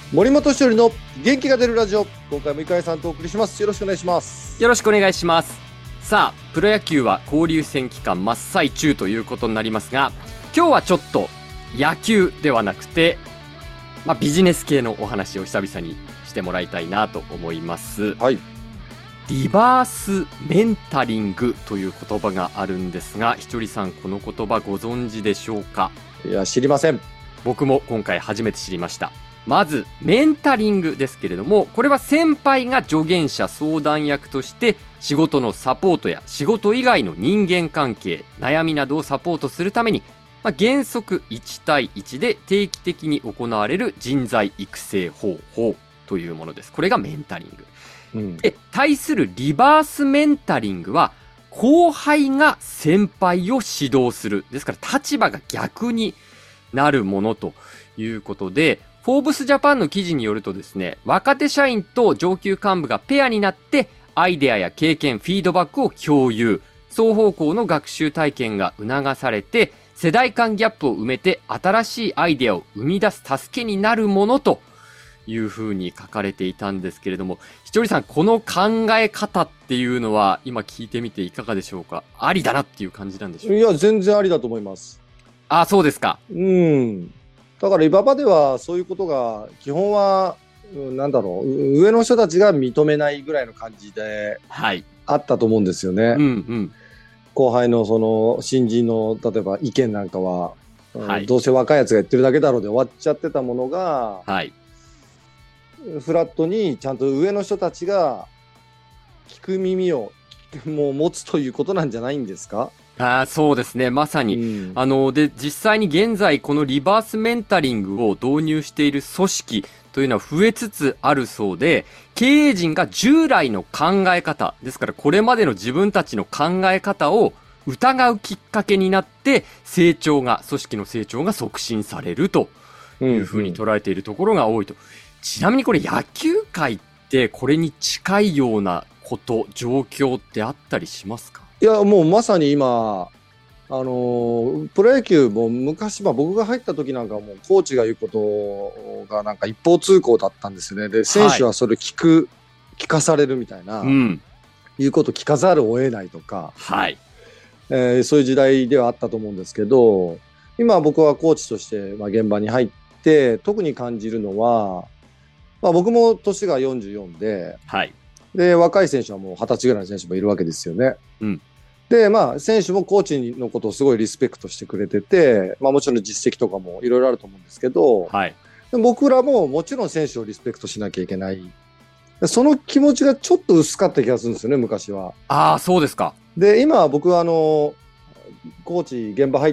森本しおりの元気が出るラジオ、今回も井上さんとお送りします。よろしくお願いします。 よろしくお願いします。さあ、プロ野球は交流戦期間真っ最中ということになりますが、今日はちょっと野球ではなくて、ビジネス系のお話を久々にしてもらいたいなと思います。 はい。 リバースメンタリングという言葉があるんですが、ひとりさん、この言葉ご存知でしょうか？ いや、知りません。 僕も今回初めて知りました。まずメンタリングですけれども、これは先輩が助言者相談役として仕事のサポートや仕事以外の人間関係、悩みなどをサポートするために、原則1対1で定期的に行われる人材育成方法というものです。これがメンタリング。で、対するリバースメンタリングは後輩が先輩を指導する。ですから立場が逆になるものということで、フォーブスジャパンの記事によるとですね、若手社員と上級幹部がペアになってアイデアや経験、フィードバックを共有、双方向の学習体験が促されて、世代間ギャップを埋めて新しいアイデアを生み出す助けになるものというふうに書かれていたんですけれども、ひとりさん、この考え方っていうのは今聞いてみていかがでしょうか？ありだなっていう感じなんでしょうか？ いや、全然ありだと思います。 あ、そうですか。 だから今まではそういうことが基本は、上の人たちが認めないぐらいの感じであったと思うんですよね。後輩のその新人の例えば意見なんかは、どうせ若いやつが言ってるだけだろうで終わっちゃってたものが、フラットにちゃんと上の人たちが聞く耳をもう持つということなんじゃないんですか？ そうですね。まさに。で、実際に現在このリバースメンタリングを導入している組織というのは増えつつあるそうで、経営陣が従来の考え方、ですからこれまでの自分たちの考え方を疑うきっかけになって、組織の成長が促進されるというふうに捉えているところが多いと。ちなみにこれ野球界ってこれに近いようなこと、状況ってあったりしますか？ いや、もうまさに今、プロ野球も昔、僕が入った時なんかもうコーチが言うことがなんか一方通行だったんですね。で、選手はそれ聞かされるみたいな、言うこと聞かざるを得ないとか、そういう時代ではあったと思うんですけど、今僕はコーチとして現場に入って特に感じるのは、僕も年が44で、で、若い選手はもう20歳ぐらいの選手もいるわけですよね。で、選手もコーチのことをすごいリスペクトしてくれてて、もちろん実績とかもいろいろあると思うんですけど、で僕らももちろん選手をリスペクトしなきゃいけない。その気持ちがちょっと薄かった気がするんですよね、昔は。 そうですか。 で、今僕はコーチ現場入って、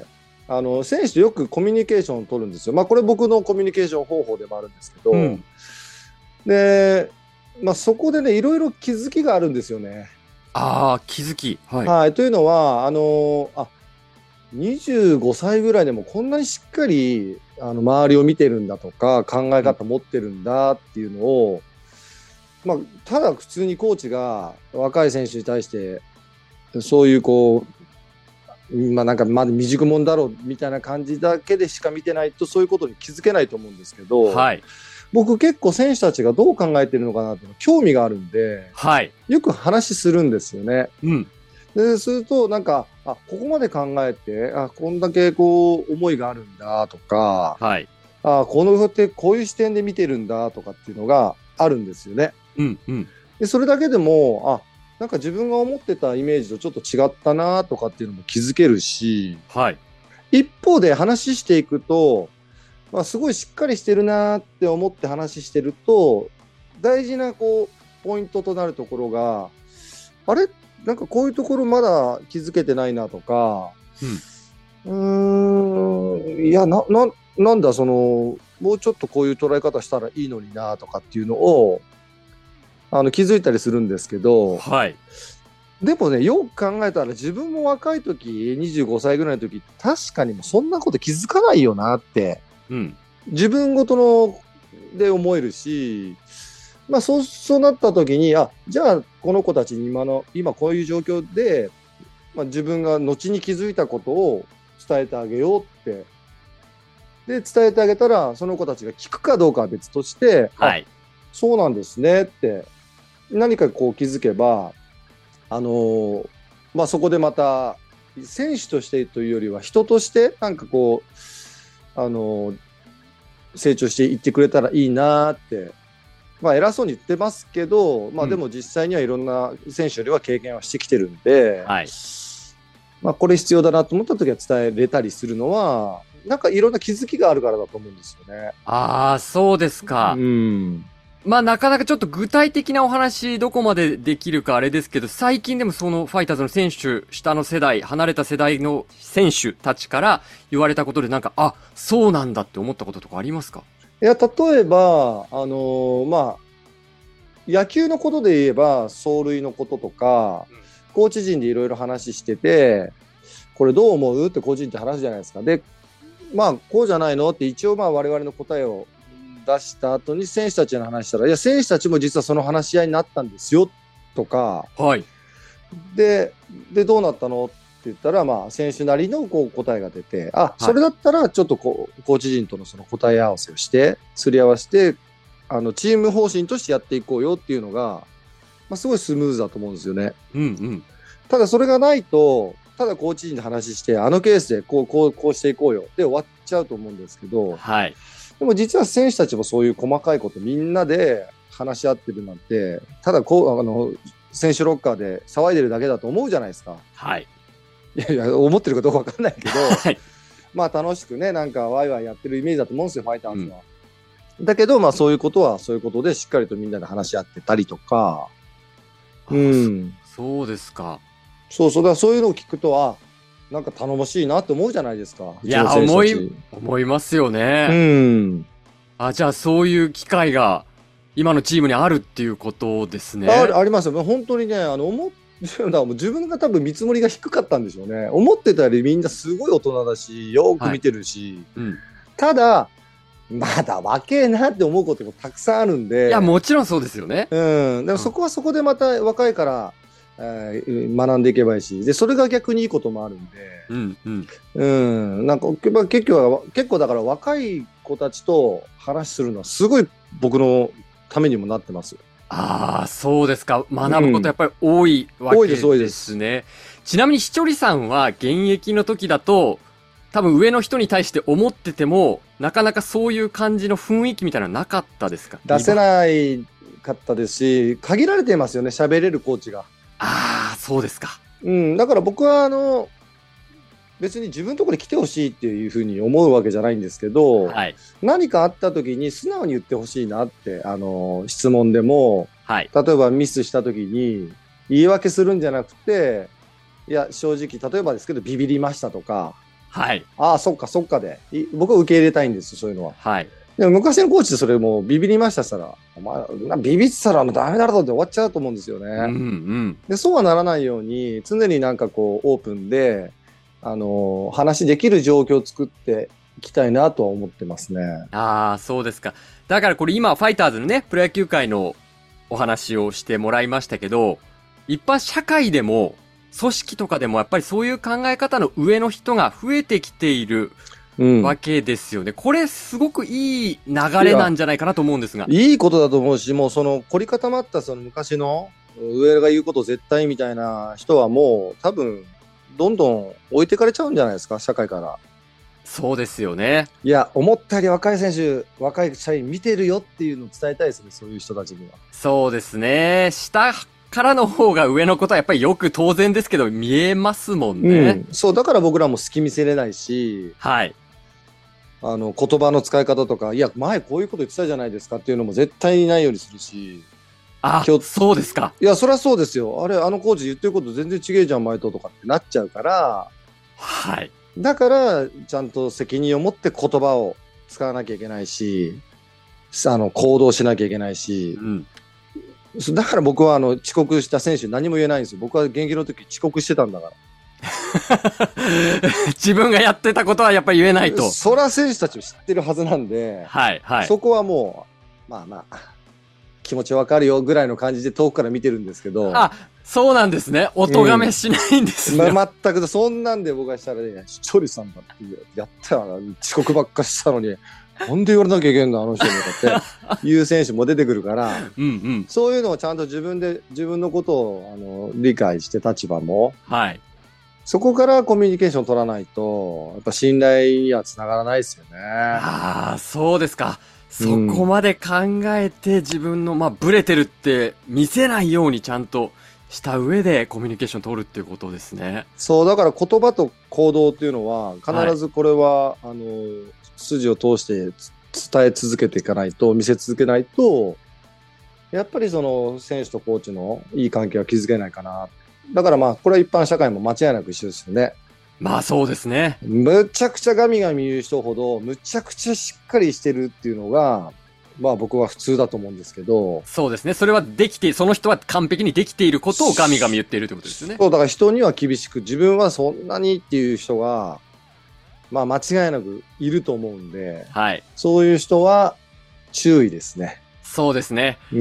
選手とよくコミュニケーションを取るんですよ。これ僕のコミュニケーション方法でもあるんですけど、で、そこでね、いろいろ気づきがあるんですよね。 気づき。 というのは、25歳ぐらいでもこんなにしっかり周りを見てるんだとか、考え方持ってるんだっていうのを、ただ普通にコーチが若い選手に対して、そういうなんかまだ未熟者だろうみたいな感じだけでしか見てないと、そういうことに気づけないと思うんですけど、僕結構選手たちがどう考えてるのかなって興味があるんで、よく話するんですよね。でするとなんかここまで考えてこんだけ思いがあるんだとか、この人ってこういう視点で見てるんだとかっていうのがあるんですよね。でそれだけでもなんか自分が思ってたイメージとちょっと違ったなとかっていうのも気づけるし、一方で話していくと、すごいしっかりしてるなって思って話してると、大事なポイントとなるところが、なんかこういうところまだ気づけてないなとか、いや、なんだもうちょっとこういう捉え方したらいいのになとかっていうのを気づいたりするんですけど、でもね、よく考えたら自分も若い時、25歳ぐらいの時、確かにもうそんなこと気づかないよなって、自分ごとので思えるし、そうなった時に、じゃあこの子たちに今こういう状況で、自分が後に気づいたことを伝えてあげようってで、伝えてあげたら、その子たちが聞くかどうかは別として、 はい。 そうなんですねって、何かこう気づけば、そこでまた、選手としてというよりは、人として、なんかこう、成長していってくれたらいいなって、偉そうに言ってますけど、でも実際にはいろんな選手よりは経験はしてきてるんで、 はい。 これ必要だなと思った時は伝えれたりするのは、なんかいろんな気づきがあるからだと思うんですよね。 ああ、そうですか。なかなかちょっと具体的なお話、どこまでできるかあれですけど、最近でもそのファイターズの選手、下の世代、離れた世代の選手たちから言われたことでなんか、あ、そうなんだって思ったこととかありますか？ いや、例えば、野球のことで言えば、走塁のこととか、コーチ陣でいろいろ話してて、これどう思うってコーチ陣って話すじゃないですか。で、こうじゃないのって一応我々の答えを出した後に選手たちの話したら、いや、選手たちも実はその話し合いになったんですよとか、 はい。 で、どうなったのって言ったら、選手なりのこう答えが出て、それだったらちょっとコーチ陣とのその答え合わせをして、すり合わせて、チーム方針としてやっていこうよっていうのが、すごいスムーズだと思うんですよね。ただそれがないと、ただコーチ陣で話して、あのケースでこうしていこうよで終わっちゃうと思うんですけど、 はい。 でも実は選手たちもそういう細かいことみんなで話し合ってるなんて、ただ選手ロッカーで騒いでるだけだと思うじゃないですか。 はい。 いや、思ってるかどうかわかんないけど、 はい。 楽しくね、なんかワイワイやってるイメージだと思うんですよ、ファイターズは。だけど、そういうことはそういうことでしっかりとみんなで話し合ってたりとか、 そうですか。 だからそういうのを聞くと、なんか頼もしいなって思うじゃないですか。 いや、思いますよね。じゃあそういう機会が今のチームにあるっていうことですね。 ありますよ。本当にね、自分が多分見積もりが低かったんでしょうね。思ってたよりみんなすごい大人だし、よく見てるし、ただ、まだ若えなって思うこともたくさんあるんで。 いや、もちろんそうですよね。 でもそこはそこでまた若いから、学んでいけばいいし、で、それが逆にいいこともあるんで、なんか、結構だから若い子たちと話するのはすごい僕のためにもなってます。 そうですか。学ぶことやっぱり多いわけですね。ちなみに、ひちょりさんは現役の時だと、多分上の人に対して思ってても、なかなかそういう感じの雰囲気みたいなのなかったですか？ 出せないかったですし、限られてますよね、喋れるコーチが。 そうですか。 だから僕は別に自分のところに来てほしいっていうふうに思うわけじゃないんですけど、何かあった時に素直に言ってほしいなって、質問でも、例えばミスした時に言い訳するんじゃなくて、いや、正直、例えばですけど、ビビりましたとか、そっかで、僕は受け入れたいんです、そういうのは。でも昔のコーチってそれもうビビりましたしたら、お前、ビビってたらもうダメだろって終わっちゃうと思うんですよね。で、そうはならないように、常になんかこう、オープンで、話できる状況を作っていきたいなとは思ってますね。 そうですか。だからこれ今、ファイターズのね、プロ野球界のお話をしてもらいましたけど、一般社会でも、組織とかでもやっぱりそういう考え方の上の人が増えてきているわけですよね。これすごくいい流れなんじゃないかなと思うんですが。 いいことだと思うし、もうその凝り固まったその昔の上が言うこと絶対みたいな人はもう多分どんどん置いてかれちゃうんじゃないですか、社会から。 そうですよね。 いや、思ったより若い選手、若い社員見てるよっていうのを伝えたいですね、そういう人たちには。 そうですね。下からの方が上のことはやっぱりよく当然ですけど見えますもんね。 そう、だから僕らも隙見せれないし、言葉の使い方とか、いや、前こういうこと言ってたじゃないですかっていうのも絶対にないようにするし。 そうですか。 いや、そりゃそうですよ。あれ、コーチ言ってること全然違えじゃん、前とかってなっちゃうから。だから、ちゃんと責任を持って言葉を使わなきゃいけないし、行動しなきゃいけないし。だから僕は遅刻した選手に何も言えないんですよ。僕は現役の時遅刻してたんだから。 自分がやってたことはやっぱり言えないと。 そら選手たちも知ってるはずなんで、そこはもう、気持ちわかるよぐらいの感じで遠くから見てるんですけど。 そうなんですね。お咎めしないんですね。 全く、そんなんで僕がしたらね、視聴率さんだってやったよな、遅刻ばっかしたのに、なんで言われなきゃいけんのあの人にとかっていう選手も出てくるから、 うんうん。 そういうのをちゃんと自分のことを理解して立場も、 はい。 そこからコミュニケーション取らないと、やっぱ信頼にはつながらないですよね。 ああ、そうですか。そこまで考えて自分の、ブレてるって見せないようにちゃんとした上でコミュニケーション取るっていうことですね。 そう、だから言葉と行動っていうのは、必ずこれは、筋を通して伝え続けていかないと、見せ続けないと、やっぱりその選手とコーチのいい関係は築けないかな。だからこれは一般社会も間違いなく一緒ですよね。 そうですね。 むちゃくちゃガミガミ言う人ほど、むちゃくちゃしっかりしてるっていうのが、僕は普通だと思うんですけど。 そうですね。それはその人は完璧にできていることをガミガミ言っているということですよね。 そう、だから人には厳しく、自分はそんなにっていう人が、間違いなくいると思うんで、 はい。 そういう人は注意ですね。 そうですね。 うん。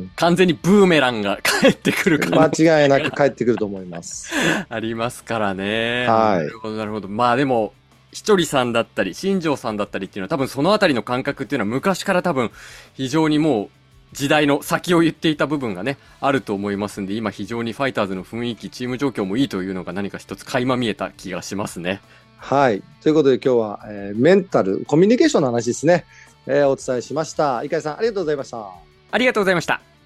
完全にブーメランが返ってくる間違いなく返ってくると思います。 ありますからね。 はい。 なるほど、なるほど。でも、ひとりさんだったり、新庄さんだったりっていうのは多分そのあたりの感覚っていうのは昔から多分非常にもう時代の先を言っていた部分がね、あると思いますんで、今非常にファイターズの雰囲気、チーム状況もいいというのが何か一つ垣間見えた気がしますね。 はい。ということで今日は、メンタル、コミュニケーションの話ですね。お伝えしました。井上さん、ありがとうございました。 ありがとうございました。